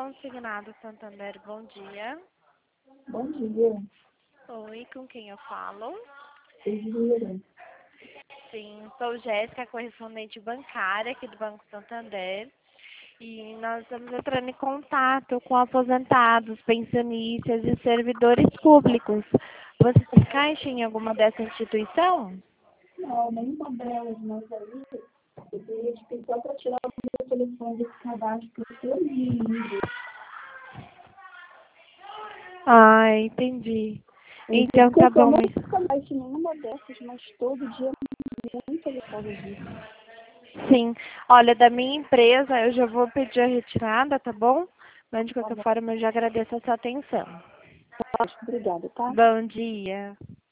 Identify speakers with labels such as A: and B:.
A: Consignado Santander, bom dia.
B: Bom dia,
A: Oi, com quem eu falo?
B: Elvira.
A: Sim, sou Jéssica, correspondente bancária aqui do Banco Santander. E nós estamos entrando em contato com aposentados, pensionistas e servidores públicos. Você se encaixa em alguma dessa instituição?
B: Não, nenhuma delas, mas aí eu queria te pedir só para tirar o meu telefone desse cadastro todinho.
A: Ah, entendi. Então tá
B: Desculpa, eu
A: bom,
B: não
A: mas...
B: cadastro em nenhuma dessas, mas todo dia é muito por causa disso.
A: Sim, olha, da minha empresa eu já vou pedir a retirada, tá bom? Mas de
B: Tá
A: qualquer
B: bom,
A: forma eu já agradeço a sua atenção.
B: obrigada, tá?
A: Bom dia.